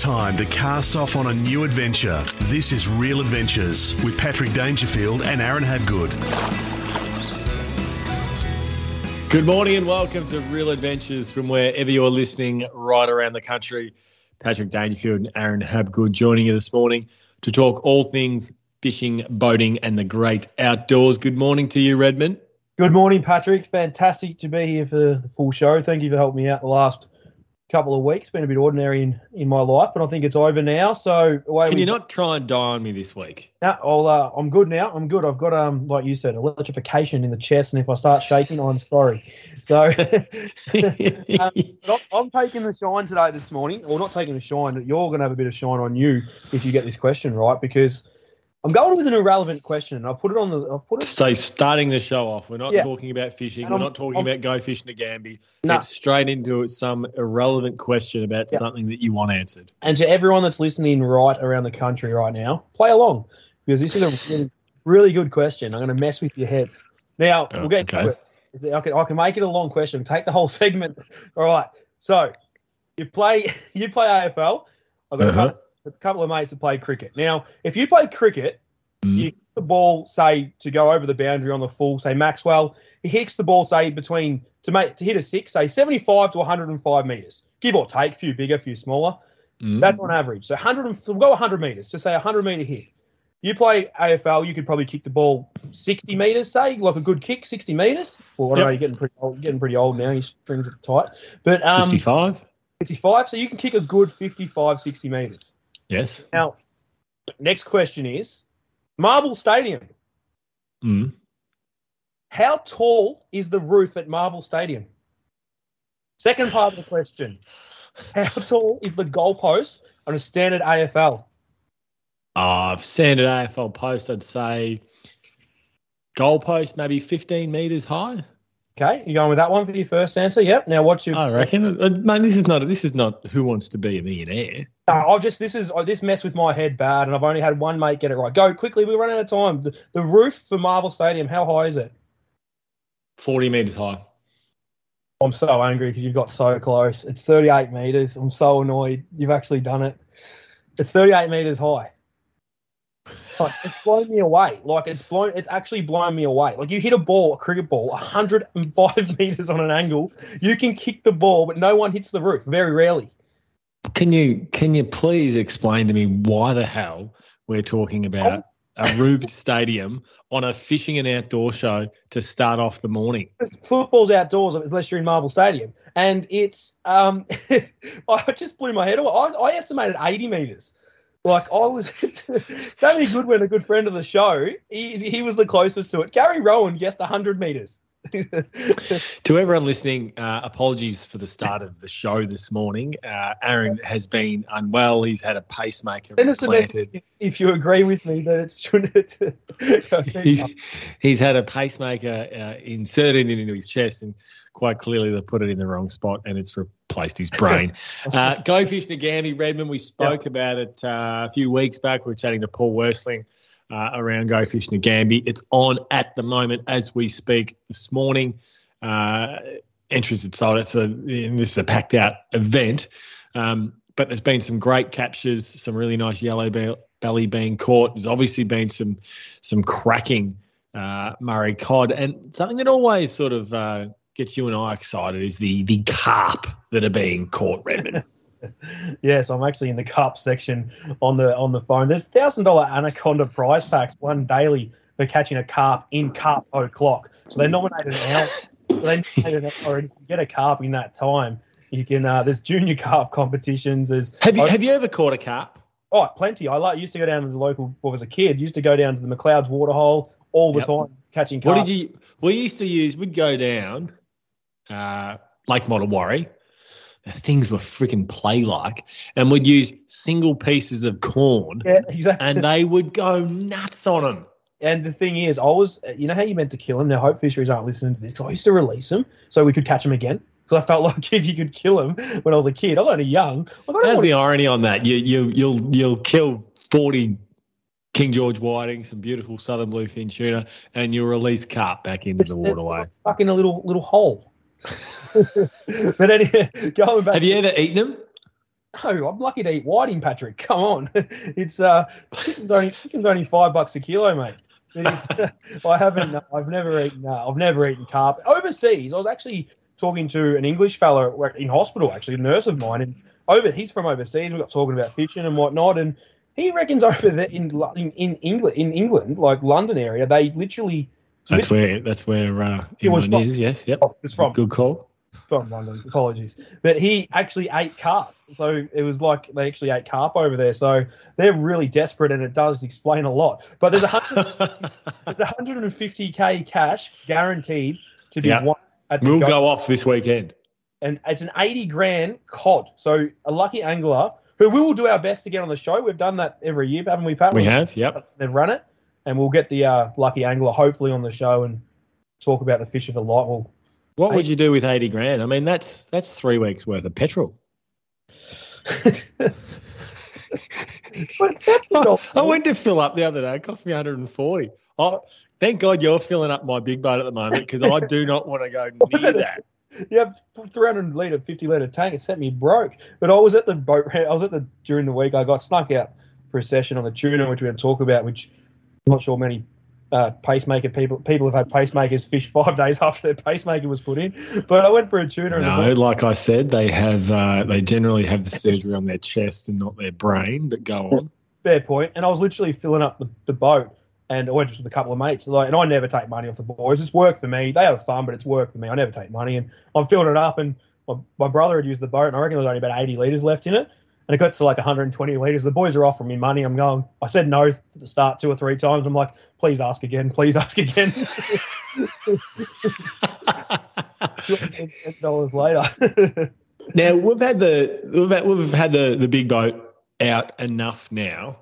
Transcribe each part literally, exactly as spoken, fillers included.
time to cast off on a new adventure. This is Real Adventures with Patrick Dangerfield and Aaron Habgood. Good morning and welcome to Real Adventures from wherever you're listening right around the country. Patrick Dangerfield and Aaron Habgood joining you this morning to talk all things fishing, boating and the great outdoors. Good morning to you, Redmond. Good morning, Patrick. Fantastic to be here for the full show. Thank you for helping me out the last couple of weeks. Been a bit ordinary in, in my life, but I think it's over now. So away Can we you go. not try and die on me this week? No, I'll, uh, I'm good now. I'm good. I've got, um, like you said, electrification in the chest, and if I start shaking, I'm sorry. So um, but I'm taking the shine today this morning, or not taking the shine, but you're going to have a bit of shine on you if you get this question right, because I'm going with an irrelevant question. I've put it on the. I've put it. So starting the show off, we're not Yeah. talking about fishing. And We're I'm- not talking I'm- about go fishing to Gambie. No. It's straight into some irrelevant question about Yeah. something that you want answered. And to everyone that's listening right around the country right now, play along, because this is a really, really good question. I'm going to mess with your heads. Now, Oh, we'll get okay. to it. It's- I can, I can make it a long question. Take the whole segment. All right. So you play you play A F L. I've got Uh-huh. a, couple, a couple of mates that play cricket. Now, if you play cricket, Mm. you hit the ball, say, to go over the boundary on the full, say Maxwell, he hits the ball, say, between, to make to hit a six, say seventy-five to one hundred five metres. Give or take, a few bigger, a few smaller. Mm. That's on average. So one hundred, and- we'll go one hundred metres, to say a one hundred metre hit. You play A F L, you could probably kick the ball sixty metres, say, like a good kick, sixty metres. Well, I don't Yep. know, you're getting pretty old, getting pretty old now, your strings are tight. But um, fifty-five? fifty-five, so you can kick a good fifty-five, sixty metres. Yes. Now, next question is, Marvel Stadium. Mm. How tall is the roof at Marvel Stadium? Second part of the question. How tall is the goalpost on a standard A F L? Uh, standard A F L post, I'd say goalpost maybe fifteen metres high. Okay, you going with that one for your first answer? Yep. Now, what's your? I reckon. Uh, Man, this is not this is not Who Wants to Be a Millionaire. No, I'll just this is oh, this messed with my head bad, and I've only had one mate get it right. Go quickly. We're running out of time. The, the roof for Marvel Stadium. How high is it? forty metres high. I'm so angry because you've got so close. It's thirty-eight metres. I'm so annoyed. You've actually done it. It's thirty-eight metres high. Like, it's blown me away. Like it's blown. It's actually blown me away. Like you hit a ball, a cricket ball, one hundred five metres on an angle. You can kick the ball, but no one hits the roof. Very rarely. Can you can you please explain to me why the hell we're talking about a roofed stadium on a fishing and outdoor show to start off the morning? Football's outdoors unless you're in Marvel Stadium, and it's um, I just blew my head away. I, I estimated eighty metres. Like I was, Sammy Goodwin, a good friend of the show, he he was the closest to it. Gary Rowan guessed one hundred metres. To everyone listening, uh, apologies for the start of the show this morning. Uh, Aaron has been unwell. He's had a pacemaker Send us a message implanted. if you agree with me that it's shouldn't. He's, he's had a pacemaker uh, inserted into his chest, and quite clearly they put it in the wrong spot, and it's replaced his brain. uh, Go Fish to Gambie, Redmond. We spoke Yeah. about it uh, a few weeks back. We were chatting to Paul Worsling uh, around Go Fish to Gambie. It's on at the moment as we speak this morning. Uh, entrance had sold it, so and this is a packed out event. Um, but there's been some great captures, some really nice yellow be- belly being caught. There's obviously been some some cracking uh, Murray cod, and something that always sort of uh, gets you and I excited is the the carp that are being caught, Redmond. Yes, I'm actually in the carp section on the on the phone. There's thousand dollar Anaconda prize packs, one daily for catching a carp in Carp O'Clock. So they nominated an hour. So they nominated an hour. If you get a carp in that time, you can. Uh, there's junior carp competitions. There's Have you have you ever caught a carp? oh plenty. I like used to go down to the local. Well, as a kid, used to go down to the McLeod's waterhole all the Yep. time catching carp. What did you? We used to use. We'd go down uh, Lake Mottawarri. The things were freaking play-like, and we'd use single pieces of corn, Yeah, exactly. and they would go nuts on them. And the thing is, I was, you know how you meant to kill them? Now, Hope Fisheries aren't listening to this because I used to release them so we could catch them again. Because I felt like if you could kill them when I was a kid, I was only young. Like, I don't How's want the to- irony on that? You you you'll you'll kill forty King George whiting, some beautiful southern bluefin tuna, and you release carp back into it's, the waterway. it's stuck in a little little hole. But anyway, going back. Have you ever eaten them? No, I'm lucky to eat whiting, Patrick. Come on. It's uh, chicken's only, chicken's only five bucks a kilo, mate. It's, I haven't, no, I've never eaten, uh, I've never eaten carp. Overseas, I was actually talking to an English fellow in hospital, actually, a nurse of mine, and over, he's from overseas. We got talking about fishing and whatnot, and he reckons over there in in, in England, in England, like London area, they literally. That's literally, where that's where uh, It was England from- is. Yes, yep. Oh, it's from- Good call. From London, apologies. But he actually ate carp. So it was like they actually ate carp over there. So they're really desperate, and it does explain a lot. But there's, one hundred, there's one hundred fifty K cash guaranteed to be Yeah. won at the We'll go. go off this weekend. And it's an eighty grand cod. So a lucky angler who we will do our best to get on the show. We've done that every year, haven't we, Pat? We have, yep. They've run it. And we'll get the uh, lucky angler hopefully on the show and talk about the fish of the lot. We'll What would you do with eighty grand? I mean, that's that's three weeks worth of petrol. But it's petrol. I went to fill up the other day. It cost me one hundred forty. Oh, thank God you're filling up my big boat at the moment because I do not want to go near that. Yeah, three hundred litre, fifty litre tank. It set me broke. But I was at the boat. I was at the during the week. I got snuck out for a session on the tuna, which we're going to talk about. Which I'm not sure many uh, pacemaker people people have had pacemakers fish five days after their pacemaker was put in. But I went for a tuna. No, and the like I said, they have uh, they generally have the surgery on their chest and not their brain. But go on. Fair point. And I was literally filling up the, the boat. And I went just with a couple of mates. Like, and I never take money off the boys. It's work for me. They have fun, but it's work for me. I never take money. And I'm filling it up. And my, my brother had used the boat, and I reckon there was only about eighty litres left in it. And it got to like one hundred twenty litres. The boys are offering me money. I'm going, I said no at the start two or three times. I'm like, please ask again. Please ask again. two hundred dollars later. Now we've had the we've had, we've had the, the big boat out enough now.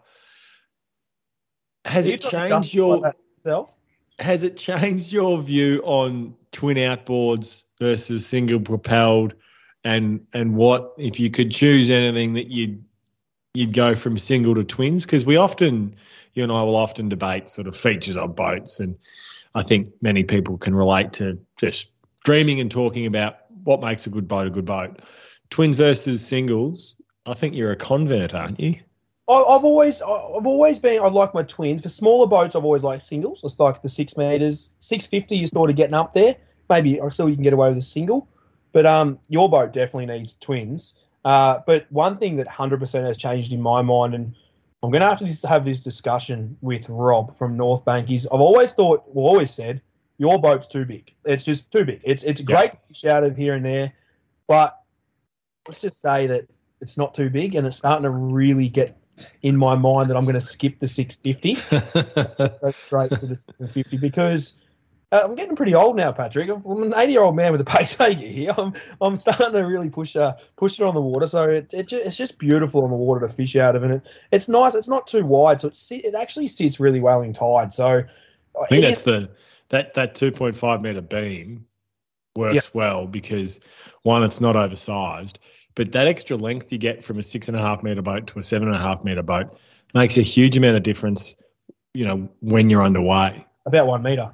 Has You it got changed dust your like that yourself? has it changed your view on twin outboards versus single propelled, and and what if you could choose anything that you'd you'd go from single to twins? Because we often, you and I will often debate sort of features on boats, and I think many people can relate to just dreaming and talking about what makes a good boat a good boat. Twins versus singles. I think you're a convert, aren't you? I- I've always, I've always been. I like my twins. For smaller boats, I've always liked singles. It's like the six meters, six fifty. You're sort of getting up there. Maybe or still you can get away with a single, but um, your boat definitely needs twins. Uh, but one thing that one hundred percent has changed in my mind, and I'm going to have to have this discussion with Rob from North Bank, is I've always thought, well, always said, your boat's too big. It's just too big. It's it's Yeah. great to fish out of here and there, but let's just say that it's not too big, and it's starting to really get in my mind that I'm going to skip the six fifty, go straight to the seven fifty, because uh, I'm getting pretty old now, Patrick. I'm an eighty-year-old man with a pacemaker here. I'm I'm starting to really push uh, push it on the water, so it, it ju- it's just beautiful on the water to fish out of, and it it's nice. It's not too wide, so it sit, it actually sits really well in tide. So I think that's the that that two point five meter beam works Yeah. well because one, it's not oversized, but that extra length you get from a six and a half meter boat to a seven and a half meter boat makes a huge amount of difference. You know, when you're underway. about one meter.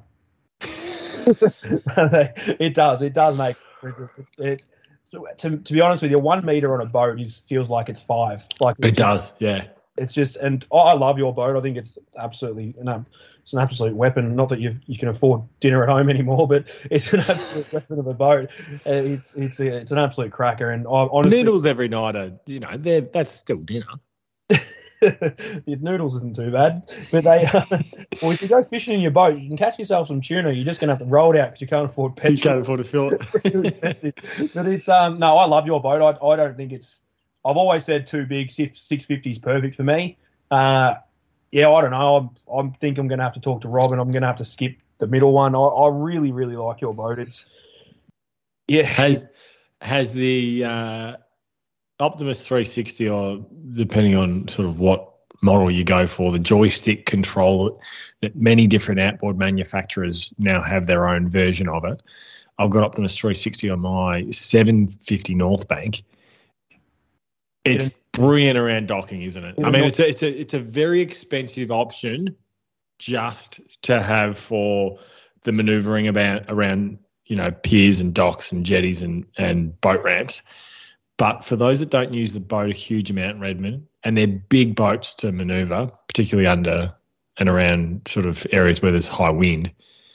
It does. It does make it. it so to, to be honest with you, one meter on a boat is feels like it's five. Like It does, yeah. It's just, and oh, I love your boat. I think it's absolutely, you know, it's an absolute weapon. Not that you you can afford dinner at home anymore, but it's an absolute weapon of a boat. Uh, It's it's a, it's an absolute cracker. And I honestly, Noodles every night are, you know, they're that's still dinner. your noodles isn't too bad, but they. Uh, well, if you go fishing in your boat, you can catch yourself some tuna. You're just gonna have to roll it out because you can't afford petrol. You can't afford to fill it. But it's um no, I love your boat. I I don't think it's. I've always said too big. six fifty is perfect for me. Uh, yeah, I don't know. I'm I'm think I'm gonna have to talk to Rob, and I'm gonna have to skip the middle one. I, I really really like your boat. It's yeah. Has has the uh, Optimus three sixty, or depending on sort of what model you go for, the joystick control that many different outboard manufacturers now have their own version of it. I've got Optimus three sixty on my seven fifty North Bank. It's brilliant around docking, isn't it? I mean, it's a, it's a it's a very expensive option just to have for the manoeuvring about around, you know, piers and docks and jetties and, and boat ramps. But for those that don't use the boat a huge amount in Redmond, and they're big boats to manoeuvre, particularly under and around sort of areas where there's high wind,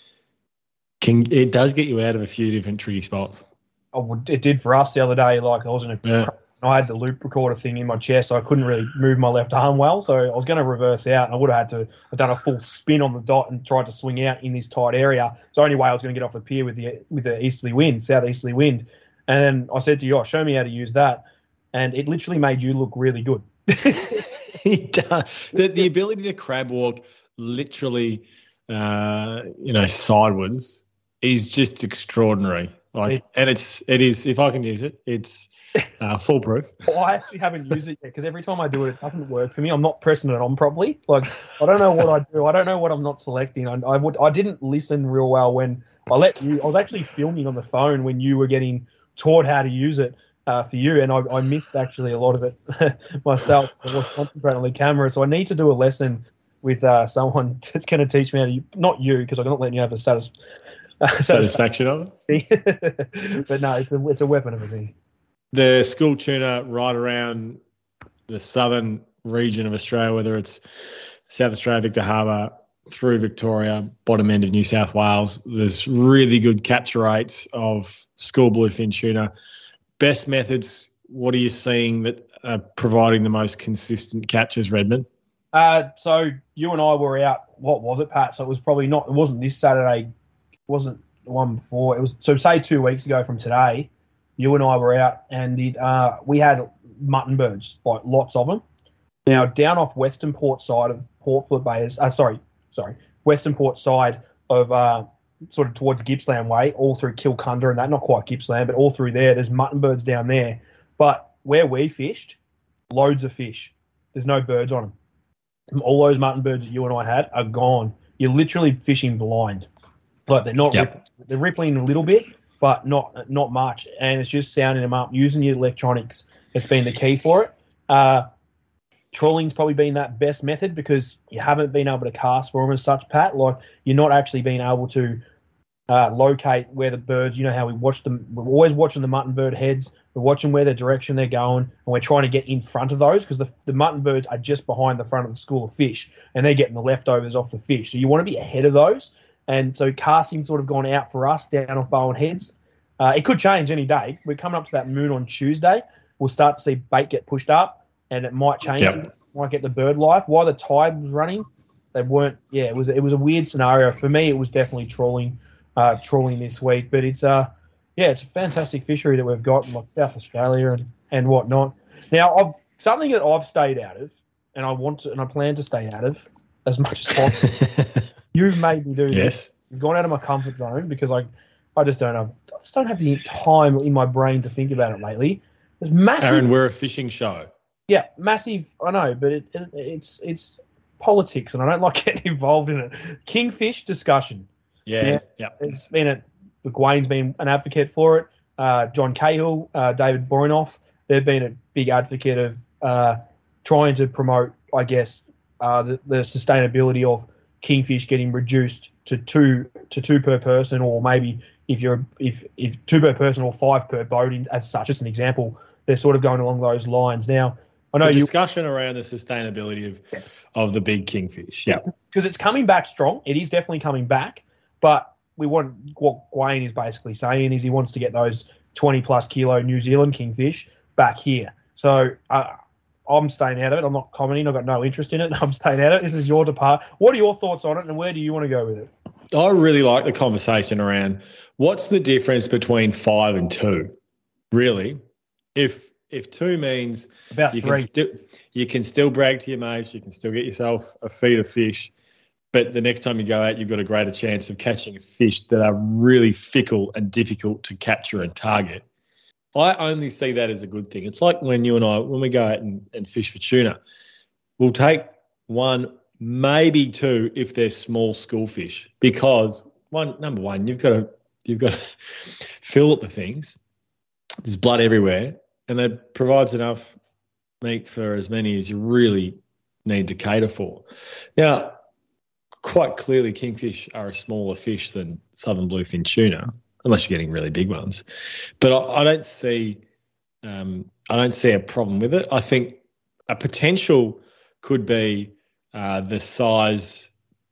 can it does get you out of a few different tricky spots. Oh, it did for us the other day. Like I was in a, Yeah. I had the loop recorder thing in my chest, so I couldn't really move my left arm well. So I was going to reverse out, and I would have had to have done a full spin on the dot and tried to swing out in this tight area. It's the only way I was going to get off the pier with the with the easterly wind, southeasterly wind. And then I said to you, oh, show me how to use that. And it literally made you look really good. It does. The, the ability to crab walk literally, uh, you know, sideways is just extraordinary. Like, and it's it is. If I can use it, it's uh, foolproof. Well, I actually haven't used it yet because every time I do it, it doesn't work for me. I'm not pressing it on properly. Like I don't know what I do. I don't know what I'm not selecting. I, I would. I didn't listen real well when I let you. I was actually filming on the phone when you were getting taught how to use it. Uh, for you, and I, I missed actually a lot of it myself. I was concentrating on the camera, so I need to do a lesson with uh, someone that's going to teach me how to. Not you, because I'm not letting you have the satis- uh, satisfaction of it. But no, it's a it's a weapon of a thing. The school tuna right around the southern region of Australia, whether it's South Australia, Victor Harbour, through Victoria, bottom end of New South Wales, there's really good capture rates of school bluefin tuna. Best methods, what are you seeing that are providing the most consistent catches, Redmond? Uh, so you and I were out, what was it, Pat? So it was probably not, it wasn't this Saturday, it wasn't the one before. It was, so say two weeks ago from today, you and I were out and it, uh, we had mutton birds, like lots of them. Now, down off Western Port side of Port Phillip Bay, is, uh, sorry, sorry, Western Port side of uh, sort of towards Gippsland Way, all through Kilcunda and that, not quite Gippsland, but all through there. There's mutton birds down there. But where we fished, loads of fish. There's no birds on them. All those mutton birds that you and I had are gone. You're literally fishing blind. Like they're not Yep. rippling. They're rippling a little bit, but not not much. And it's just sounding them up. Using your electronics, it's been the key for it. Uh, Trawling's probably been that best method because you haven't been able to cast for them as such, Pat. Like you're not actually being able to uh, locate where the birds, you know how we watch them, we're always watching the mutton bird heads, we're watching where the direction they're going, and we're trying to get in front of those because the, the mutton birds are just behind the front of the school of fish and they're getting the leftovers off the fish. So you want to be ahead of those. And so casting's sort of gone out for us down off Bowen Heads. Uh, it could change any day. We're coming up to that moon on Tuesday. We'll start to see bait get pushed up. And it might change. Yep. It might get the bird life. While the tide was running, they weren't. Yeah, it was. It was a weird scenario for me. It was definitely trawling, uh, trawling this week. But it's uh, yeah, it's a fantastic fishery that we've got in like South Australia and, and whatnot. Now, I've something that I've stayed out of, and I want to, and I plan to stay out of as much as possible. You've made me do this. Yes. You've gone out of my comfort zone because I, I just don't have, I just don't have the time in my brain to think about it lately. There's massive. Aaron, we're a fishing show. Yeah, massive. I know, but it, it, it's it's politics, and I don't like getting involved in it. Kingfish discussion. Yeah, Yeah. yeah. It's been a. The Gwayne's been an advocate for it. Uh, John Cahill, uh, David Boynoff, they've been a big advocate of uh, trying to promote, I guess, uh, the, the sustainability of kingfish getting reduced to two to two per person, or maybe if you're if if two per person or five per boat, in, as such, as an example. They're sort of going along those lines now. I know the you discussion around the sustainability of yes. of the big kingfish. Yeah, because it's coming back strong. It is definitely coming back, but we want what Wayne is basically saying is he wants to get those twenty plus kilo New Zealand kingfish back here. So uh, I'm staying out of it. I'm not commenting. I've got no interest in it. I'm staying out of it. This is your depart. What are your thoughts on it, and where do you want to go with it? I really like the conversation around what's the difference between five and two. Really, if if two means About you three. can still you can still brag to your mates, you can still get yourself a feed of fish, but the next time you go out, you've got a greater chance of catching fish that are really fickle and difficult to capture and target. I only see that as a good thing. It's like when you and I, when we go out and, and fish for tuna, we'll take one, maybe two if they're small school fish, because one, number one, you've got to you've got to fill up the things. There's blood everywhere, and that provides enough meat for as many as you really need to cater for. Now, quite clearly, kingfish are a smaller fish than southern bluefin tuna, unless you're getting really big ones. But I, I don't see um, I don't see a problem with it. I think a potential could be uh, the size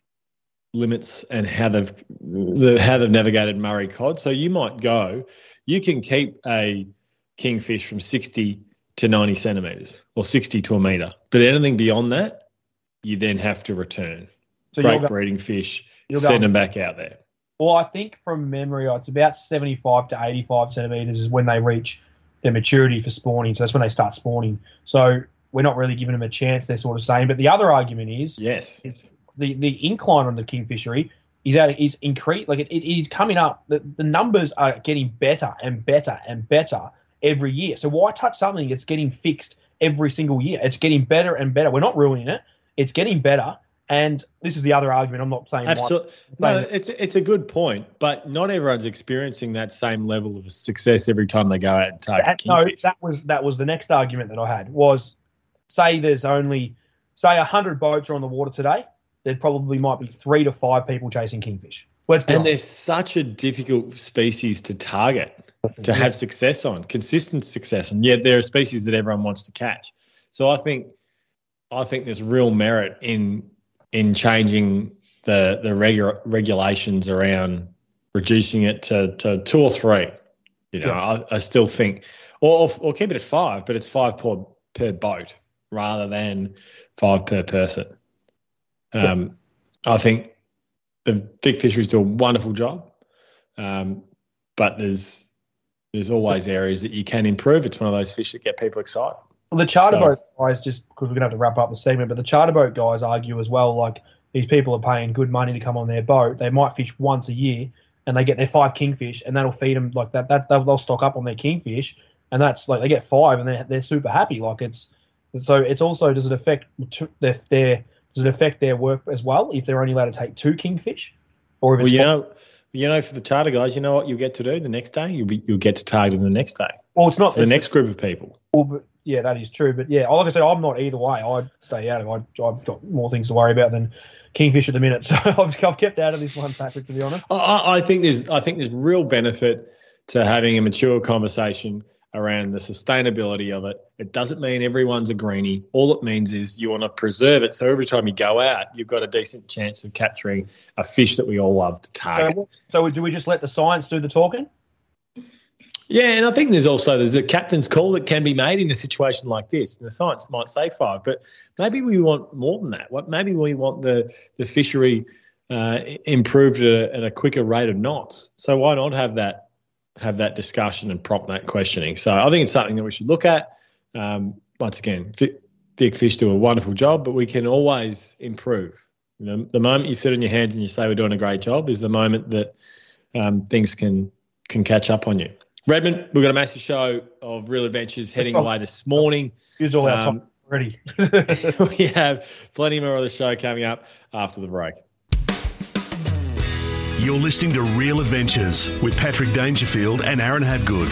limits and how they've the how they've navigated Murray cod. So you might go, you can keep a kingfish from sixty to ninety centimetres or sixty to a metre, but anything beyond that, you then have to return. So Great go, breeding fish, send them back out there. Well, I think from memory, it's about seventy-five to eighty-five centimetres is when they reach their maturity for spawning. So that's when they start spawning. So we're not really giving them a chance, they're sort of saying. But the other argument is, yes, is the, the incline on the kingfishery is out is increased. Like it, it is coming up. The, the numbers are getting better and better and better every year. So why touch something that's getting fixed every single year? It's getting better and better. We're not ruining it. It's getting better. And this is the other argument. I'm not saying absolutely. No, it's it's a good point, but not everyone's experiencing that same level of success every time they go out and take that, kingfish. No, that was that was the next argument that I had was, say there's only say a hundred boats are on the water today. There probably might be three to five people chasing kingfish. Let's be and honest. They're such a difficult species to target, to yeah. have success on, consistent success, and yet they're a species that everyone wants to catch. So I think I think there's real merit in. in changing the the regu- regulations around reducing it to, to two or three. You know, yeah. I, I still think, or, or keep it at five, but it's five per, per boat rather than five per person. Um, yeah. I think the big fisheries do a wonderful job, um, but there's there's always areas that you can improve. It's one of those fish that get people excited. Well, the charter so, boat guys, just because we're going to have to wrap up the segment, but the charter boat guys argue as well, like these people are paying good money to come on their boat. They might fish once a year and they get their five kingfish and that'll feed them like that. That they'll, they'll stock up on their kingfish and that's like they get five and they're, they're super happy. Like it's, so it's also, does it affect their, their, does it affect their work as well if they're only allowed to take two kingfish? Or if it's well, you know, you know, for the charter guys, you know what you'll get to do the next day? You'll be, you'll get to target them the next day. Well, it's not for the next group of people. Well, but, yeah, that is true. But, yeah, like I said, I'm not either way. I'd stay out of it. I've got more things to worry about than kingfish at the minute. So I've, I've kept out of this one, Patrick, to be honest. I, I think there's I think there's real benefit to having a mature conversation around the sustainability of it. It doesn't mean everyone's a greenie. All it means is you want to preserve it. So every time you go out, you've got a decent chance of capturing a fish that we all love to target. So, so do we just let the science do the talking? Yeah, and I think there's also there's a captain's call that can be made in a situation like this. And the science might say five, but maybe we want more than that. What maybe we want the the fishery uh, improved at a, at a quicker rate of knots. So why not have that have that discussion and prompt that questioning? So I think it's something that we should look at. Um, once again, big fish do a wonderful job, but we can always improve. You know, the moment you sit on your hands and you say we're doing a great job is the moment that um, things can can catch up on you. Redmond, we've got a massive show of Real Adventures heading away this morning. Used all our time already. We have plenty more of the show coming up after the break. You're listening to Real Adventures with Patrick Dangerfield and Aaron Habgood.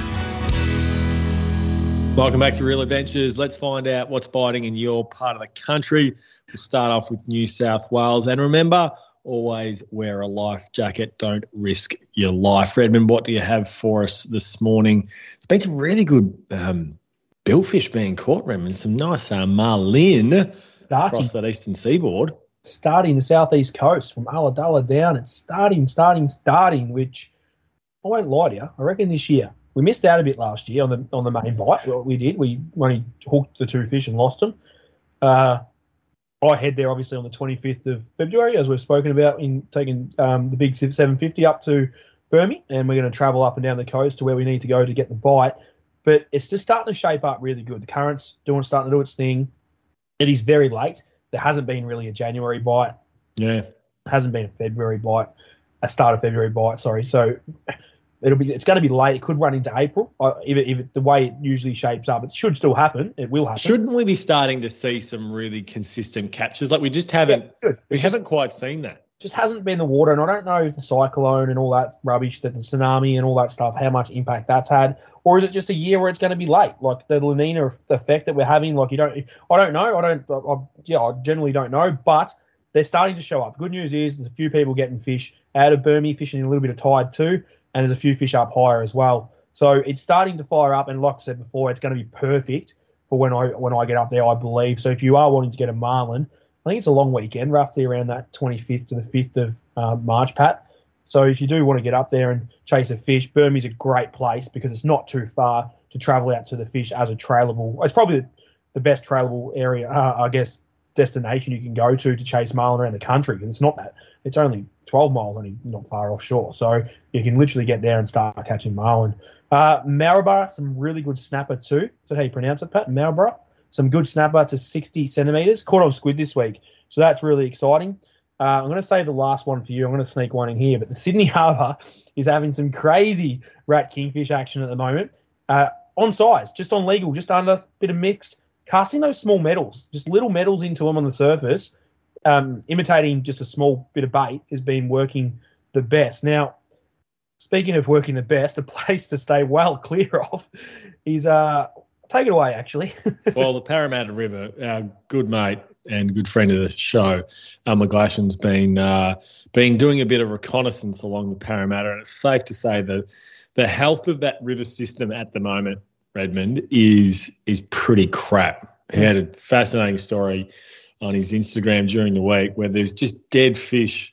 Welcome back to Real Adventures. Let's find out what's biting in your part of the country. We'll start off with New South Wales. And remember, always wear a life jacket. Don't risk your life. Redmond, what do you have for us this morning? It's been some really good um, billfish being caught, Redmond. Some nice uh, marlin starting, across that eastern seaboard. Starting the southeast coast from Ulladulla down. It's starting, starting, starting, which I won't lie to you. I reckon this year. We missed out a bit last year on the on the main bite. Well, we did. We only hooked the two fish and lost them. Uh, I head there obviously on the twenty-fifth of February, as we've spoken about, in taking um, the big seven fifty up to Burmy, and we're going to travel up and down the coast to where we need to go to get the bite. But it's just starting to shape up really good. The current's doing starting to do its thing. It is very late. There hasn't been really a January bite. Yeah. It hasn't been a February bite, a start of February bite, sorry. So it'll be it's going to be late. It could run into April uh, if, it, if it, the way it usually shapes up. It should still happen. It will happen. Shouldn't we be starting to see some really consistent catches? Like we just haven't. Yeah, we just, haven't quite seen that. Just hasn't been the water, and I don't know if the cyclone and all that rubbish, that the tsunami and all that stuff, how much impact that's had, or is it just a year where it's going to be late, like the La Nina effect that we're having? Like you don't, I don't know. I don't. I, I, yeah, I generally don't know, but they're starting to show up. Good news is there's a few people getting fish out of Burmy, fishing in a little bit of tide too. And there's a few fish up higher as well. So it's starting to fire up, and like I said before, it's going to be perfect for when I when I get up there, I believe. So if you are wanting to get a marlin, I think it's a long weekend, roughly around that twenty-fifth to the fifth of uh, March, Pat. So if you do want to get up there and chase a fish, Burmese a great place because it's not too far to travel out to the fish as a trailable. It's probably the best trailable area, uh, I guess, destination you can go to to chase marlin around the country. And it's not that. It's only twelve miles, only not far offshore. So you can literally get there and start catching marlin. Uh, Marlborough, some really good snapper too. Is that how you pronounce it, Pat? Marlborough? Some good snapper to sixty centimetres. Caught on squid this week. So that's really exciting. Uh, I'm going to save the last one for you. I'm going to sneak one in here. But the Sydney Harbour is having some crazy rat kingfish action at the moment. Uh, on size, just on legal, just under, bit of mixed. Casting those small metals, just little metals into them on the surface, um, imitating just a small bit of bait has been working the best. Now, speaking of working the best, a place to stay well clear of is, uh, take it away, actually. Well, the Parramatta River, our good mate and good friend of the show, Al McGlashan's been, uh, been doing a bit of reconnaissance along the Parramatta, and it's safe to say that the health of that river system at the moment, Redmond, is is pretty crap. He had a fascinating story on his Instagram during the week where there's just dead fish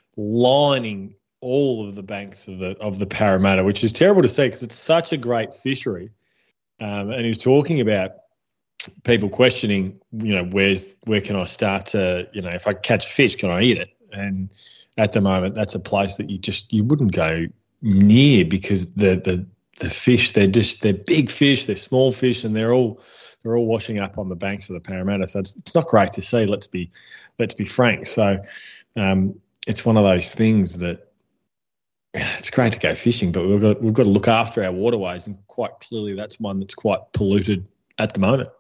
lining all of the banks of the of the Parramatta, which is terrible to see because it's such a great fishery. Um, and he was talking about people questioning, you know, where's where can I start to, you know, if I catch a fish, can I eat it? And at the moment, that's a place that you just you wouldn't go near because the the the fish, they're just they're big fish, they're small fish, and they're all they're all washing up on the banks of the Parramatta. So it's it's not great to see. Let's be let's be frank. So um, it's one of those things that yeah, it's great to go fishing, but we've got we've got to look after our waterways, and quite clearly that's one that's quite polluted at the moment.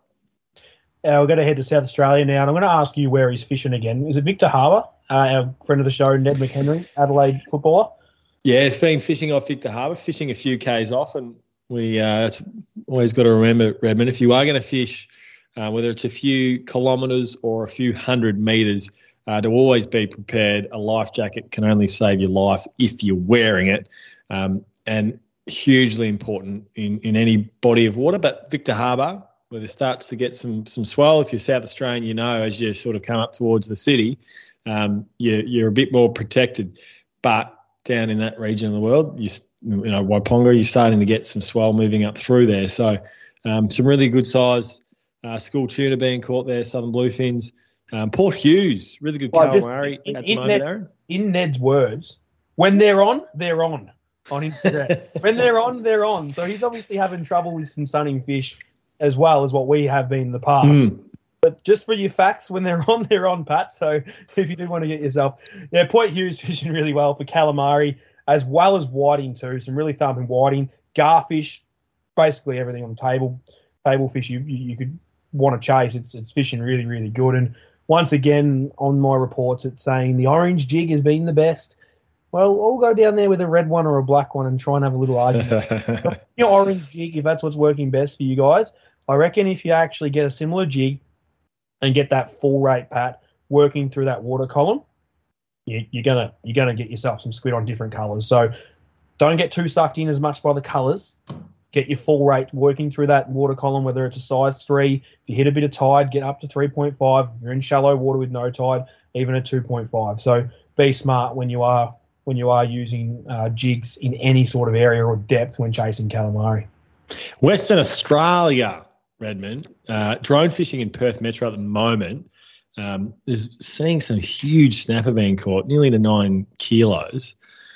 Uh, we're going to head to South Australia now, and I'm going to ask you where he's fishing again. Is it Victor Harbour, uh, our friend of the show, Ned McHenry, Adelaide footballer? Yeah, it's been fishing off Victor Harbour, fishing a few Ks off, and we uh, it's always got to remember, Redmond, if you are going to fish, uh, whether it's a few kilometres or a few hundred metres, uh, to always be prepared. A life jacket can only save your life if you're wearing it, um, and hugely important in, in any body of water. But Victor Harbour, where it starts to get some some swell, if you're South Australian, you know, as you sort of come up towards the city, um, you, you're a bit more protected. But down in that region of the world, you, you know, Waiponga, you're starting to get some swell moving up through there. So um, some really good size uh, school tuna being caught there, southern bluefins. Um, Port Hughes, really good well, calamari in, at the in moment, Ned, Aaron. In Ned's words, when they're on, they're on on Instagram. When they're on, they're on. So he's obviously having trouble with some stunning fish as well as what we have been in the past. Mm. But just for your facts, when they're on, they're on, Pat. So if you do want to get yourself... Yeah, Point Hughes fishing really well for calamari, as well as whiting too. Some really thumping whiting. Garfish, basically everything on the table. Table fish you, you, you could want to chase. It's it's fishing really, really good. And once again, on my reports, it's saying the orange jig has been the best. Well, I'll go down there with a red one or a black one and try and have a little argument. Your orange jig, if that's what's working best for you guys, I reckon if you actually get a similar jig and get that full rate, Pat, working through that water column, you, you're gonna you're gonna get yourself some squid on different colours. So don't get too sucked in as much by the colours. Get your full rate working through that water column, whether it's a size three. If you hit a bit of tide, get up to three point five. If you're in shallow water with no tide, even a two point five. So be smart when you are when you are using uh, jigs in any sort of area or depth when chasing calamari. Western Australia, Redmond, uh, drone fishing in Perth Metro at the moment um, is seeing some huge snapper being caught, nearly to nine kilos.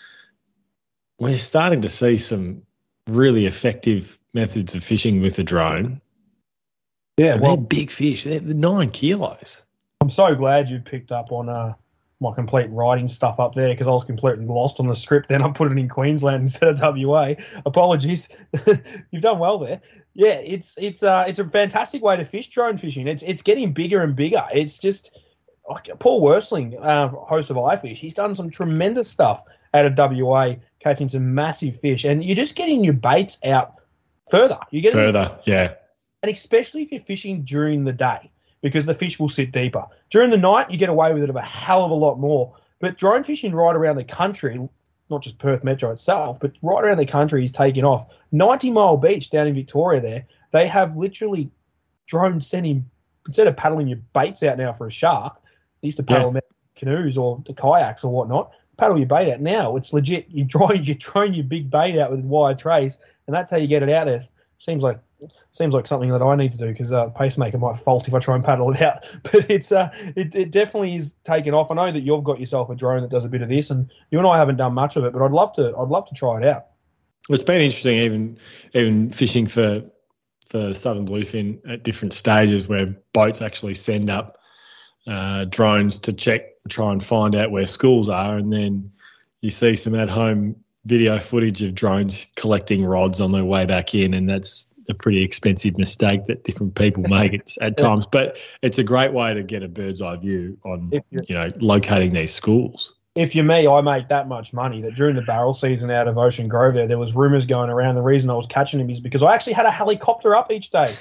We're starting to see some really effective methods of fishing with the drone. Yeah, and well, they're big fish. They're nine kilos. I'm so glad you picked up on uh, my complete writing stuff up there because I was completely lost on the script. Then I put it in Queensland instead of W A. Apologies. You've done well there. Yeah, it's it's uh it's a fantastic way to fish drone fishing. It's it's getting bigger and bigger. It's just like Paul Worsling, uh, host of iFish. He's done some tremendous stuff out of W A, catching some massive fish, and you're just getting your baits out further. You get further, yeah. And especially if you're fishing during the day, because the fish will sit deeper. During the night, you get away with it of a hell of a lot more. But drone fishing right around the country, not just Perth Metro itself, but right around the country he's taking off. ninety Mile Beach down in Victoria there, they have literally drones sending, instead of paddling your baits out now for a shark, they used to paddle Yeah. them out in canoes or the kayaks or whatnot, paddle your bait out. Now it's legit. You dry, you drone your big bait out with wire trays, and that's how you get it out there. Seems like seems like something that I need to do because uh, Pacemaker might fault if I try and paddle it out. But it's uh, it, it definitely is taking off. I know that you've got yourself a drone that does a bit of this, and you and I haven't done much of it, but I'd love to. I'd love to try it out. It's been interesting, even even fishing for for southern bluefin at different stages, where boats actually send up uh, drones to check, try and find out where schools are, and then you see some at-home video footage of drones collecting rods on their way back in, and that's a pretty expensive mistake that different people make at, at times. But it's a great way to get a bird's eye view on, you know, locating these schools. If you're me, I make that much money that during the barrel season out of Ocean Grove there, there was rumours going around. The reason I was catching him is because I actually had a helicopter up each day.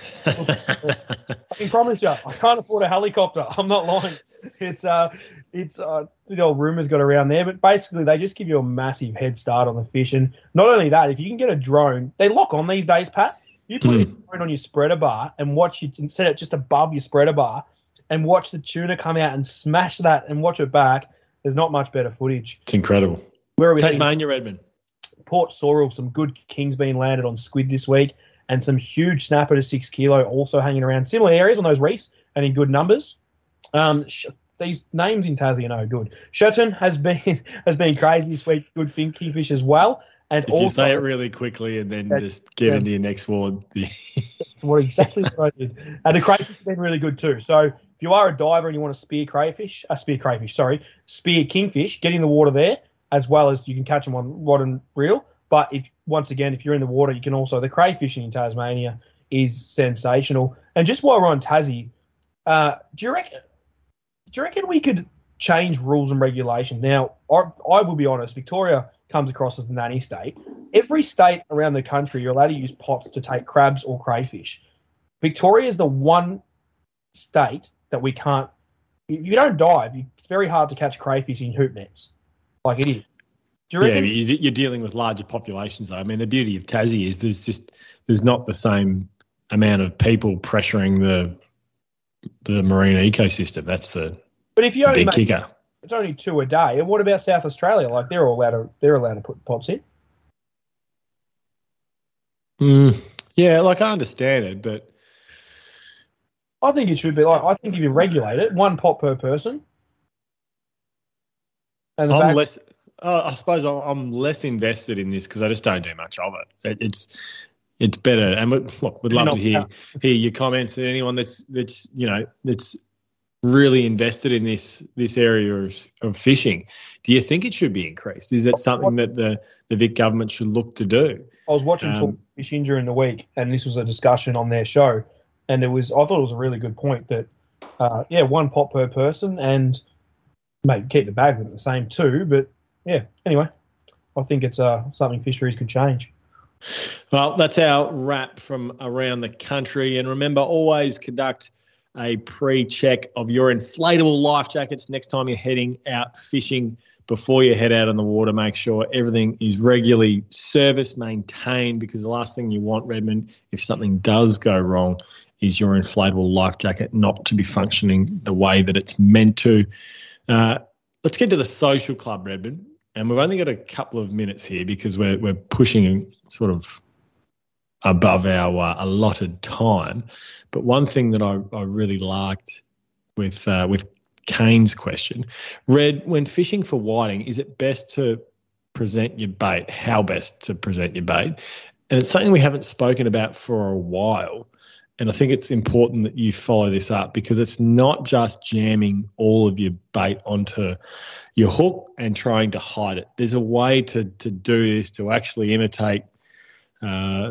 I can promise you, I can't afford a helicopter. I'm not lying. It's uh, it's uh, the old rumours got around there, but basically they just give you a massive head start on the fish. And not only that, if you can get a drone, they lock on these days, Pat. You put mm. a drone on your spreader bar and watch it and set it just above your spreader bar and watch the tuna come out and smash that and watch it back. There's not much better footage. It's incredible. Where are we Tasmania, Redmond. Port Sorrel, some good kings being landed on squid this week, and some huge snapper to six kilo also hanging around similar areas on those reefs and in good numbers. Um, sh- these names in Tassie are no good. Shotton has been has been crazy this week. Good fin kingfish as well. And if also, you say it really quickly and then just get yeah, into your next word. what exactly what I did. And the crayfish have been really good too. So if you are a diver and you want to spear crayfish, uh, spear crayfish, sorry, spear kingfish, get in the water there, as well as you can catch them on rod and reel. But if once again, if you're in the water, you can also, the crayfishing in Tasmania is sensational. And just while we're on Tassie, uh, do you reckon, do you reckon we could change rules and regulations? Now, I, I will be honest, Victoria comes across as the nanny state. Every state around the country, you're allowed to use pots to take crabs or crayfish. Victoria is the one state that we can't, if you don't dive, it's very hard to catch crayfish in hoop nets. Like it is. Do you reckon? Yeah, you're dealing with larger populations though. I mean, the beauty of Tassie is there's just, there's not the same amount of people pressuring the the marine ecosystem. That's the, but if you the big make, kicker. It's only two a day. And what about South Australia? Like they're all allowed to, they're allowed to put pots in. Mm, yeah, like I understand it, but I think it should be like, I think if you regulate it, one pot per person. And the I'm back- less. Uh, I suppose I'm, I'm less invested in this because I just don't do much of it. it it's it's better, and we, look, we'd love to hear hear your comments. And anyone that's that's you know that's really invested in this this area of, of fishing, do you think it should be increased? Is it something that the the Vic government should look to do? I was watching um, Talk Fishing during the week, and this was a discussion on their show, and it was I thought it was a really good point that uh, yeah, one pot per person, and maybe keep the bag with it the same too, but. Yeah, anyway, I think it's uh, something fisheries could change. Well, that's our wrap from around the country. And remember, always conduct a pre-check of your inflatable life jackets next time you're heading out fishing. Before you head out on the water, make sure everything is regularly serviced, maintained, because the last thing you want, Redmond, if something does go wrong, is your inflatable life jacket not to be functioning the way that it's meant to. Uh, let's get to the social club, Redmond. And we've only got a couple of minutes here because we're we're pushing sort of above our uh, allotted time. But one thing that I, I really liked with uh, with Kane's question, Red, when fishing for whiting, is it best to present your bait? How best to present your bait? And it's something we haven't spoken about for a while. And I think it's important that you follow this up because it's not just jamming all of your bait onto your hook and trying to hide it. There's a way to to do this to actually imitate uh,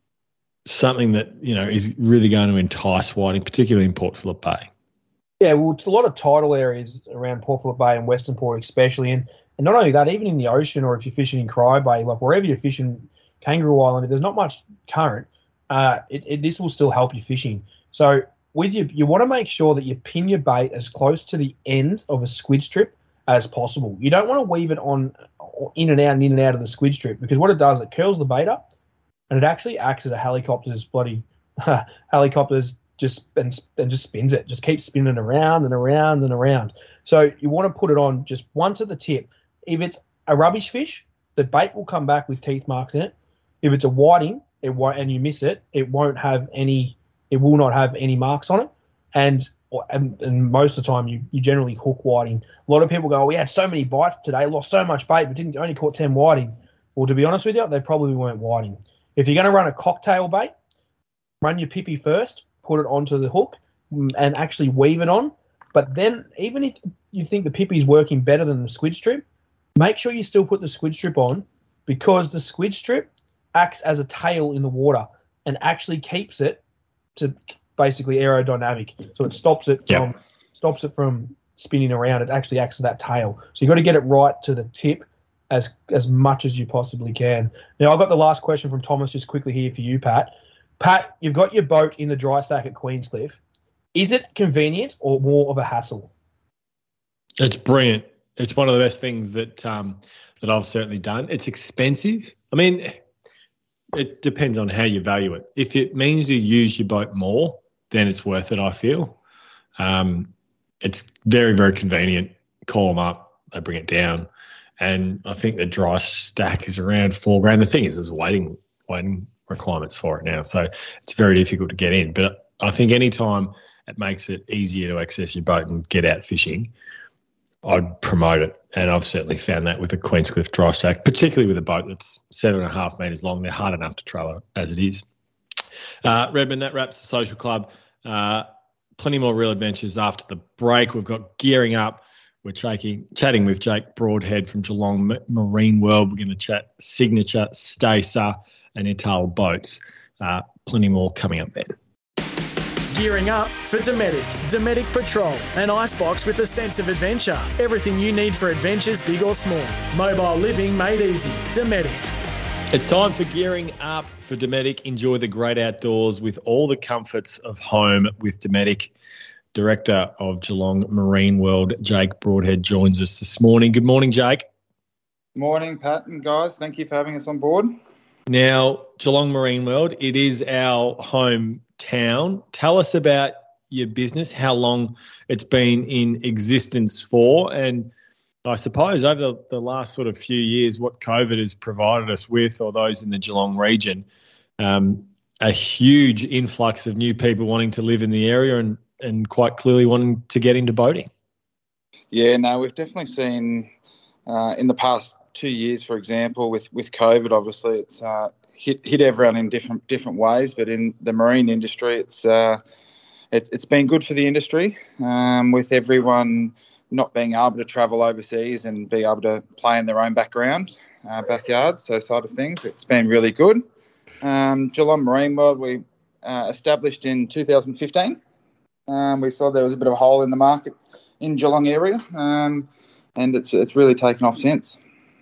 something that, you know, is really going to entice whiting, particularly in Port Phillip Bay. Yeah, well, it's a lot of tidal areas around Port Phillip Bay and Western Port especially. And, and not only that, even in the ocean or if you're fishing in Cry Bay, like wherever you're fishing Kangaroo Island, if there's not much current, Uh, it, it, this will still help you fishing. So with you, you want to make sure that you pin your bait as close to the end of a squid strip as possible. You don't want to weave it on in and out and in and out of the squid strip, because what it does, it curls the bait up, and it actually acts as a helicopter's bloody helicopter's just and, and just spins it, just keeps spinning around and around and around. So you want to put it on just once at the tip. If it's a rubbish fish, the bait will come back with teeth marks in it. If it's a whiting, it won't, and you miss it, it won't have any. It will not have any marks on it, and and, and most of the time you, you generally hook whiting. A lot of people go, oh, we had so many bites today, lost so much bait, but didn't only caught ten whiting. Well, to be honest with you, they probably weren't whiting. If you're going to run a cocktail bait, run your pippy first, put it onto the hook, and actually weave it on. But then, even if you think the pippy is working better than the squid strip, make sure you still put the squid strip on, because the squid strip acts as a tail in the water and actually keeps it to basically aerodynamic. So it stops it from yep. stops it from spinning around. It actually acts as that tail. So you've got to get it right to the tip as as much as you possibly can. Now, I've got the last question from Thomas just quickly here for you, Pat. Pat, you've got your boat in the dry stack at Queenscliff. Is it convenient or more of a hassle? It's brilliant. It's one of the best things that um, that I've certainly done. It's expensive. I mean, it depends on how you value it. If it means you use your boat more, then it's worth it, I feel. Um, it's very, very convenient. Call them up, they bring it down. And I think the dry stack is around four grand. The thing is, there's waiting, waiting requirements for it now. So it's very difficult to get in. But I think any time it makes it easier to access your boat and get out fishing, I'd promote it. And I've certainly found that with a Queenscliff dry stack, particularly with a boat that's seven and a half metres long. They're hard enough to trailer as it is. Uh, Redmond, that wraps the social club. Uh, plenty more real adventures after the break. We've got Gearing Up. We're chatting, chatting with Jake Broadhead from Geelong Marine World. We're going to chat Signature, Stacer and Ital boats. Uh, plenty more coming up there. Gearing up for Dometic. Dometic Patrol, an icebox with a sense of adventure. Everything you need for adventures, big or small. Mobile living made easy. Dometic. It's time for Gearing Up for Dometic. Enjoy the great outdoors with all the comforts of home with Dometic. Director of Geelong Marine World, Jake Broadhead, joins us this morning. Good morning, Jake. Morning, Pat and guys. Thank you for having us on board. Now, Geelong Marine World, it is our hometown. Tell us about your business, how long it's been in existence for, and I suppose over the, the last sort of few years, what COVID has provided us with, or those in the Geelong region, um, a huge influx of new people wanting to live in the area and, and quite clearly wanting to get into boating. Yeah, no, we've definitely seen uh, in the past two years, for example, with, with COVID, obviously it's uh, hit hit everyone in different different ways, but in the marine industry, it's uh, it, it's been good for the industry, um, with everyone not being able to travel overseas and be able to play in their own background, uh, backyard, so side of things. It's been really good. Um, Geelong Marine World, we uh, established in two thousand fifteen. Um, we saw there was a bit of a hole in the market in Geelong area, um, and it's it's really taken off since.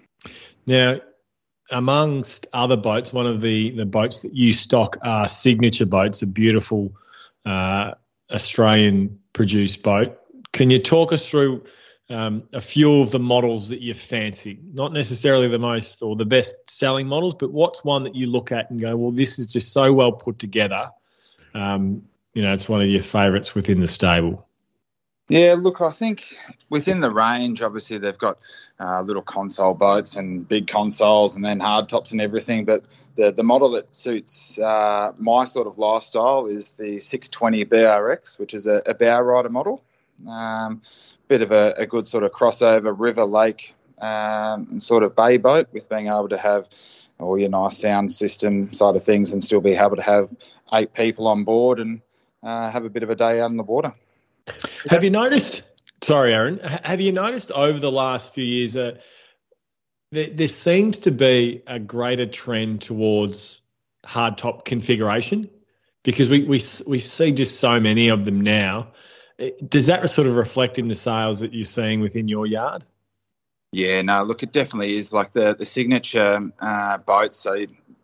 Now, amongst other boats, one of the, the boats that you stock are Signature boats, a beautiful uh, Australian-produced boat. Can you talk us through um, a few of the models that you fancy? Not necessarily the most or the best-selling models, but what's one that you look at and go, well, this is just so well put together, um, you know, it's one of your favourites within the stable? Yeah, look, I think within the range, obviously they've got uh, little console boats and big consoles and then hard tops and everything. But the, the model that suits uh, my sort of lifestyle is the six twenty B R X, which is a, a bow rider model. Um, bit of a, a good sort of crossover river, lake um, and sort of bay boat with being able to have all your nice sound system side of things and still be able to have eight people on board and uh, have a bit of a day out in the water. Have you noticed, sorry, Aaron, have you noticed over the last few years uh, there, there seems to be a greater trend towards hardtop configuration? Because we, we, we see just so many of them now. Does that sort of reflect in the sales that you're seeing within your yard? Yeah, no, look, it definitely is. Like the, the Signature uh, boats, so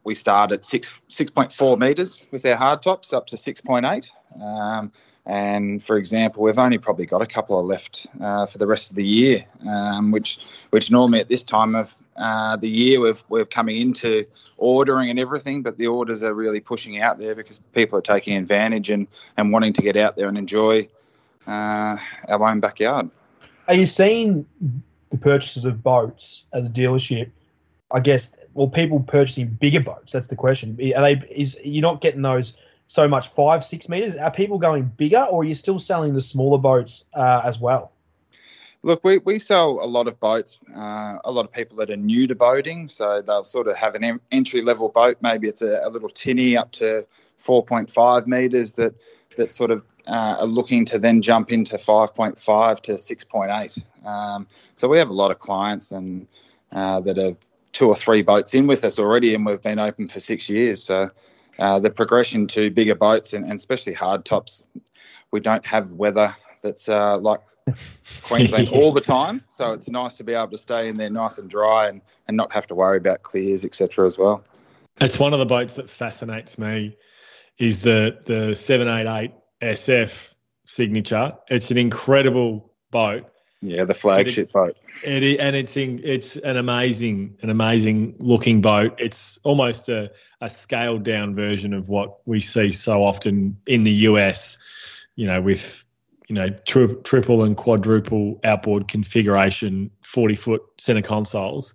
we start at six six point four metres with our hard tops up to six point eight. Um, and for example, we've only probably got a couple of left uh, for the rest of the year, um, which which normally at this time of uh, the year we've we're coming into ordering and everything, but the orders are really pushing out there because people are taking advantage and, and wanting to get out there and enjoy uh, our own backyard. Are you seeing the purchases of boats as a dealership? I guess, well, people purchasing bigger boats. That's the question. Are they? Is you're not getting those so much five, six meters? Are people going bigger, or are you still selling the smaller boats uh, as well? Look, we, we sell a lot of boats. Uh, a lot of people that are new to boating, so they'll sort of have an entry level boat. Maybe it's a, a little tinny up to four point five meters that that sort of uh, are looking to then jump into five point five to six point eight. Um, so we have a lot of clients and uh, that are two or three boats in with us already, and we've been open for six years. So uh, the progression to bigger boats and, and especially hard tops, we don't have weather that's uh, like Queensland all the time. So it's nice to be able to stay in there nice and dry and, and not have to worry about clears, et cetera as well. It's one of the boats that fascinates me is the, the seven eighty-eight S F signature. It's an incredible boat. Yeah, the flagship it, boat. It and it's in, it's an amazing, an amazing looking boat. It's almost a, a scaled down version of what we see so often in the U S. You know, with you know tri- triple and quadruple outboard configuration, forty foot centre consoles.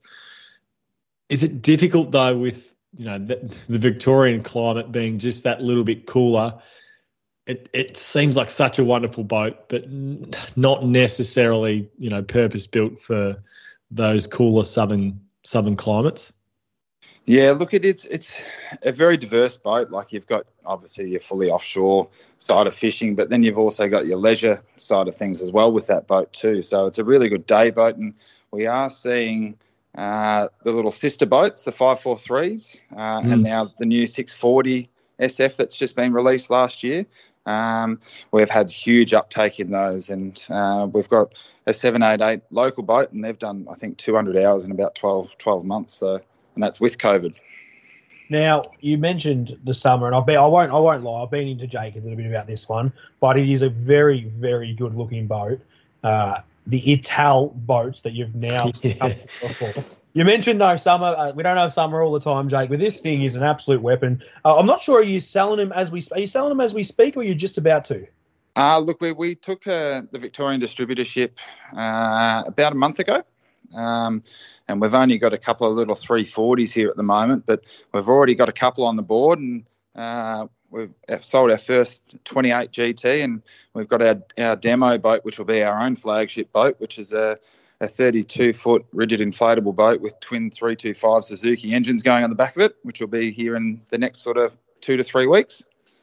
Is it difficult though with you know the, the Victorian climate being just that little bit cooler? It it seems like such a wonderful boat, but n- not necessarily, you know, purpose built for those cooler southern southern climates. Yeah, look, it, it's it's a very diverse boat. Like you've got obviously your fully offshore side of fishing, but then you've also got your leisure side of things as well with that boat too. So it's a really good day boat, and we are seeing uh, the little sister boats, the five forty-threes, uh, mm. and now the new six forty S F that's just been released last year. Um, we've had huge uptake in those, and uh, we've got a seven eighty-eight local boat, and they've done, I think, two hundred hours in about twelve, twelve months. So, and that's with COVID. Now, you mentioned the summer, and I'll be, I won't, I won't lie. I've been into Jake a little bit about this one, but it is a very, very good looking boat. Uh, the Ital boats that you've now come before. You mentioned no summer. Uh, we don't have summer all the time, Jake, but this thing is an absolute weapon. Uh, I'm not sure, are you selling them as we are you selling them as we speak, or are you just about to? Uh, look, we, we took uh, the Victorian distributorship uh, about a month ago, um, and we've only got a couple of little three forties here at the moment, but we've already got a couple on the board, and uh, we've sold our first twenty-eight G T, and we've got our, our demo boat, which will be our own flagship boat, which is a a thirty-two foot rigid inflatable boat with twin three twenty-five Suzuki engines going on the back of it, which will be here in the next sort of two to three weeks.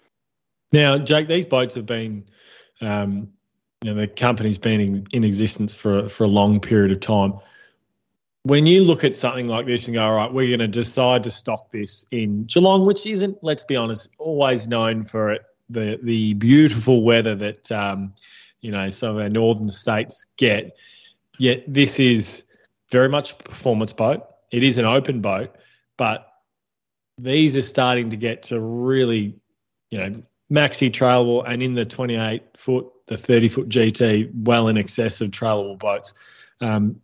Now, Jake, these boats have been, um, you know, the company's been in, in existence for, for a long period of time. When you look at something like this and go, all right, we're going to decide to stock this in Geelong, which isn't, let's be honest, always known for it, the, the beautiful weather that, um, you know, some of our northern states get. Yet this is very much a performance boat. It is an open boat, but these are starting to get to really, you know, maxi trailable, and in the twenty-eight foot, the thirty foot G T, well in excess of trailable boats. Um,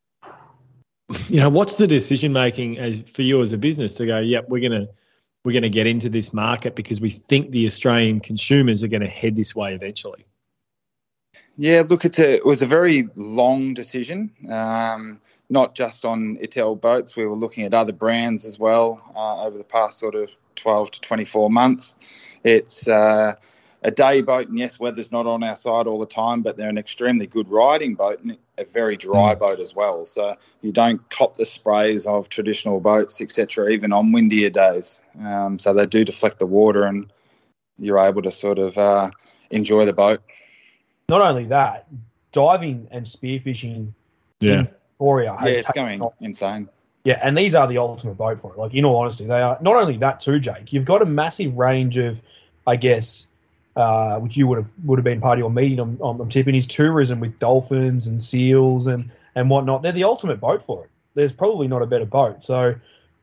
you know, what's the decision making as for you as a business to go, yep, we're gonna we're gonna get into this market because we think the Australian consumers are going to head this way eventually? Yeah, look, it's a, it was a very long decision, um, not just on Ital boats. We were looking at other brands as well uh, over the past sort of twelve to twenty-four months. It's uh, a day boat, and yes, weather's not on our side all the time, but they're an extremely good riding boat and a very dry mm. boat as well. So you don't cop the sprays of traditional boats, et cetera, even on windier days. Um, so they do deflect the water, and you're able to sort of uh, enjoy the boat. Not only that, diving and spearfishing yeah. in Victoria has yeah, it's going off. insane. Yeah, and these are the ultimate boat for it. Like, in all honesty, they are. Not only that too, Jake, you've got a massive range of, I guess, uh, which you would have would have been part of your meeting, I'm, I'm tipping, is tourism with dolphins and seals and, and whatnot. They're the ultimate boat for it. There's probably not a better boat. So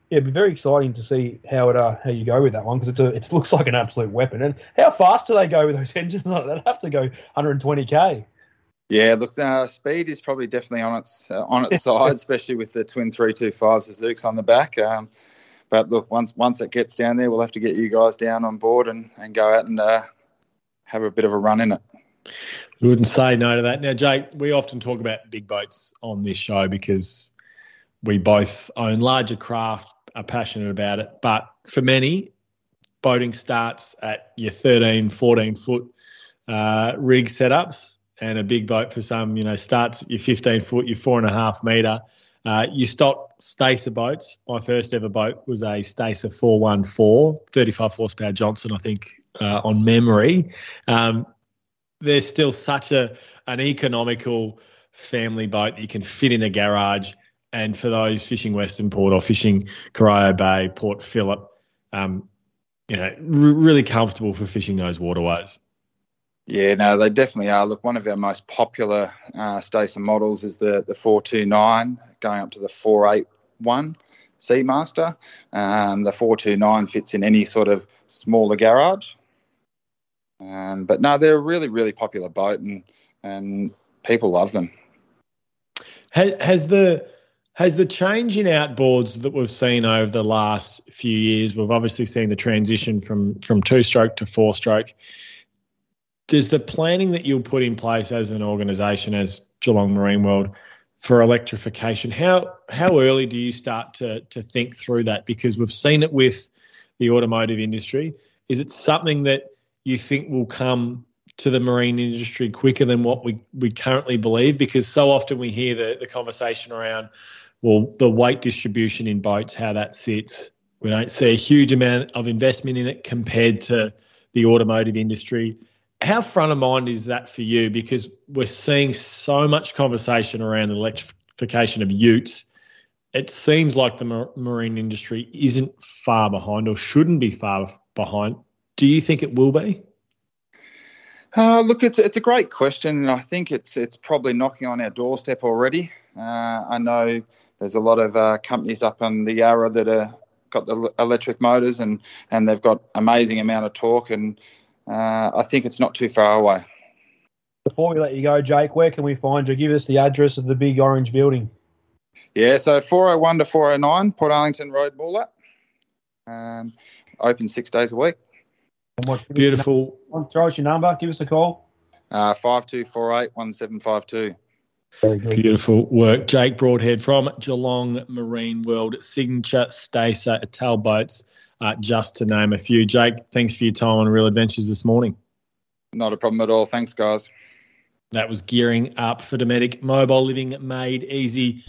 Yeah, it'd be very exciting to see how it uh, how you go with that one because it's a, it looks like an absolute weapon. And how fast do they go with those engines on it? They'd have to go one hundred twenty k. Yeah, look, uh, speed is probably definitely on its uh, on its side, especially with the twin three twenty-five Suzuki's on the back. Um, but look, once once it gets down there, we'll have to get you guys down on board and, and go out and uh, have a bit of a run in it. We wouldn't say no to that. Now, Jake, we often talk about big boats on this show because we both own larger craft, are passionate about it. But for many, boating starts at your thirteen, fourteen foot uh, rig setups, and a big boat for some, you know, starts at your fifteen foot, your four and a half metre. Uh, you stock Stacer boats. My first ever boat was a Stacer four one four, thirty-five horsepower Johnson, I think, uh, on memory. Um, there's still such a an economical family boat that you can fit in a garage. And for those fishing Western Port or fishing Corio Bay, Port Phillip, um, you know, r- really comfortable for fishing those waterways. Yeah, no, they definitely are. Look, one of our most popular uh, Stacer models is the the four twenty-nine, going up to the four eighty-one Seamaster. Um, the four twenty-nine fits in any sort of smaller garage. Um, but no, they're a really, really popular boat, and and people love them. Has, has the has the change in outboards that we've seen over the last few years? We've obviously seen the transition from from two stroke to four stroke. Does the planning that you'll put in place as an organisation, as Geelong Marine World, for electrification, how how early do you start to to think through that? Because we've seen it with the automotive industry. Is it something that you think will come to the marine industry quicker than what we, we currently believe? Because so often we hear the, the conversation around, well, the weight distribution in boats, how that sits. We don't see a huge amount of investment in it compared to the automotive industry. How front of mind is that for you? Because we're seeing so much conversation around the electrification of utes. It seems like the mar- marine industry isn't far behind or shouldn't be far behind. Do you think it will be? Uh, look, it's it's a great question, and I think it's it's probably knocking on our doorstep already. Uh, I know there's a lot of uh, companies up on the Yarra that are got the electric motors, and, and they've got amazing amount of torque, and uh, I think it's not too far away. Before we let you go, Jake, where can we find you? Give us the address of the big orange building. Yeah, so four oh one to four oh nine Port Arlington Road, Bulla. Um, open six days a week. Beautiful. Throw us your number. Give us a call. Uh, five two four eight one seven five two. Very good. Beautiful work. Jake Broadhead from Geelong Marine World, Signature, Stacer, Ital Boats, uh, just to name a few. Jake, thanks for your time on Real Adventures this morning. Not a problem at all. Thanks, guys. That was Gearing Up for Dometic. Mobile living made easy.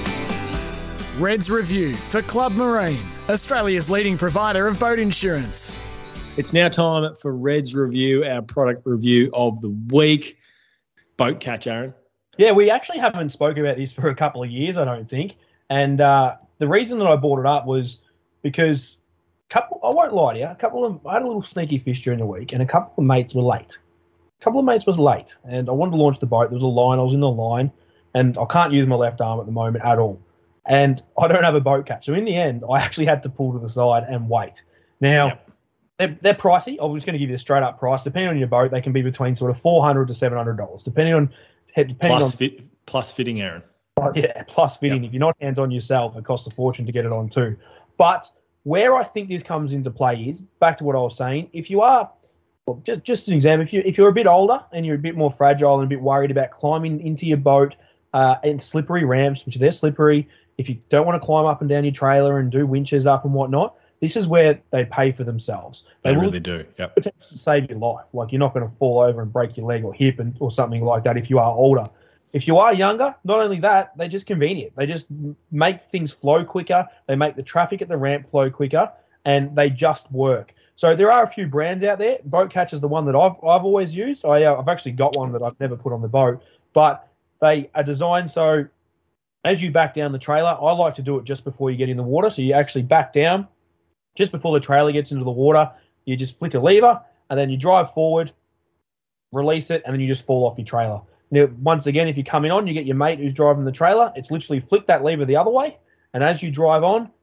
Reds Review for Club Marine, Australia's leading provider of boat insurance. It's now time for Reds Review, our product review of the week. Boat Catch, Aaron. Yeah, we actually haven't spoken about this for a couple of years, I don't think. And uh, the reason that I brought it up was because a couple, I won't lie to you, a couple of, I had a little sneaky fish during the week, and a couple of mates were late. A couple of mates was late, and I wanted to launch the boat. There was a line, I was in the line, and I can't use my left arm at the moment at all. And I don't have a boat catch. So in the end, I actually had to pull to the side and wait. Now, yep. They're, they're pricey. I'm just going to give you a straight up price. Depending on your boat, they can be between sort of four hundred dollars to seven hundred dollars, depending on depending plus on fit, plus fitting, Aaron. Yeah, plus fitting. Yep. If you're not hands on yourself, it costs a fortune to get it on too. But where I think this comes into play is back to what I was saying. If you are well, just just an example, if you if you're a bit older and you're a bit more fragile and a bit worried about climbing into your boat uh, and slippery ramps, which they're slippery. If you don't want to climb up and down your trailer and do winches up and whatnot, this is where they pay for themselves. They, they really will do, yep. potentially save your life. Like you're not going to fall over and break your leg or hip and, or something like that if you are older. If you are younger, not only that, they're just convenient. They just make things flow quicker. They make the traffic at the ramp flow quicker, and they just work. So there are a few brands out there. Boat Catch is the one that I've I've always used. I, uh, I've actually got one that I've never put on the boat, but they are designed so as you back down the trailer, I like to do it just before you get in the water. So you actually back down just before the trailer gets into the water. You just flick a lever, and then you drive forward, release it, and then you just fall off your trailer. Now, once again, if you're coming on, you get your mate who's driving the trailer. It's literally flick that lever the other way, and as you drive on,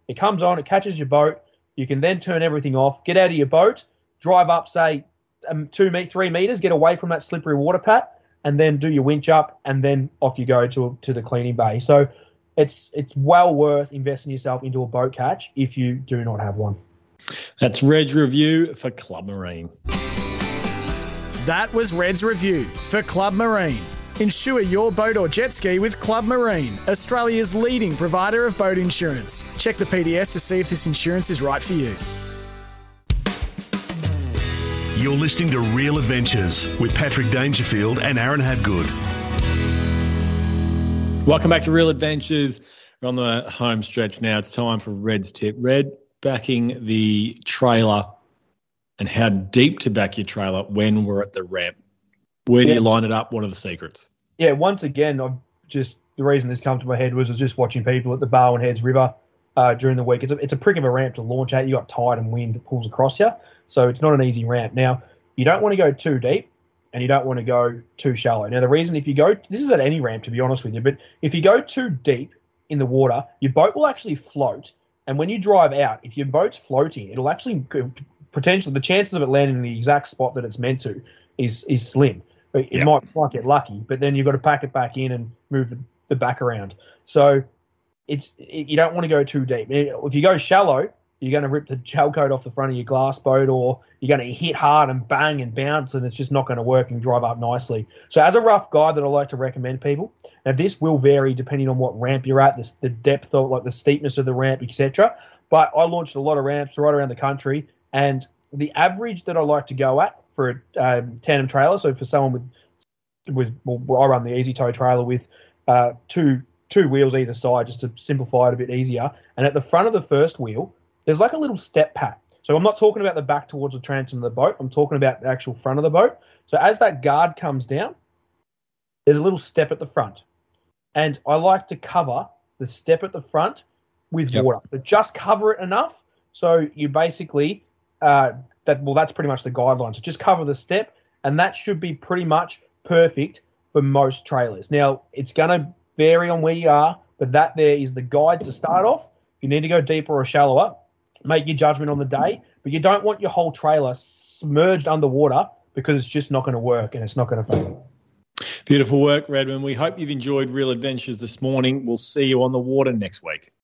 It comes on, it catches your boat. You can then turn everything off, get out of your boat, drive up, say, um, two, three metres, get away from that slippery water pat, and then do your winch up, and then off you go to to the cleaning bay. So it's it's well worth investing yourself into a boat catch if you do not have one. That's Red's review for Club Marine. That was Red's review for Club Marine. Insure your boat or jet ski with Club Marine, Australia's leading provider of boat insurance. Check the P D S to see if this insurance is right for you. You're listening to Real Adventures with Patrick Dangerfield and Aaron Habgood. Welcome back to Real Adventures. We're on the home stretch now. It's time for Red's tip. Red, backing the trailer and how deep to back your trailer when we're at the ramp. Where do yeah. you line it up? What are the secrets? Yeah, once again, I've just the reason this come to my head was I was just watching people at the Barwon Heads River uh, during the week. It's a, it's a prick of a ramp to launch at. You got tide and wind that pulls across you, so it's not an easy ramp. Now, you don't want to go too deep and you don't want to go too shallow. Now, the reason if you go, this is at any ramp to be honest with you, but if you go too deep in the water, your boat will actually float. And when you drive out, if your boat's floating, it'll actually potentially, the chances of it landing in the exact spot that it's meant to is is slim. It yep. might, might get lucky, but then you've got to pack it back in and move the, the back around. So it's it, you don't want to go too deep. If you go shallow, you're going to rip the gel coat off the front of your glass boat, or you're going to hit hard and bang and bounce, and it's just not going to work and drive up nicely. So as a rough guide that I like to recommend people, now this will vary depending on what ramp you're at, the, the depth of, like the steepness of the ramp, et cetera. But I launched a lot of ramps right around the country, and the average that I like to go at for a um, tandem trailer, so for someone with, with well, I run the Easy Tow trailer with uh, two two wheels either side just to simplify it a bit easier. And at the front of the first wheel, there's like a little step pad. So I'm not talking about the back towards the transom of the boat. I'm talking about the actual front of the boat. So as that guard comes down, there's a little step at the front. And I like to cover the step at the front with yep. water. But just cover it enough so you basically... Uh, that well, that's pretty much the guidelines. So just cover the step, and that should be pretty much perfect for most trailers. Now, it's going to vary on where you are, but that there is the guide to start off. If you need to go deeper or shallower, make your judgment on the day, but you don't want your whole trailer submerged underwater because it's just not going to work and it's not going to fail. Beautiful work, Redmond. We hope you've enjoyed Real Adventures this morning. We'll see you on the water next week.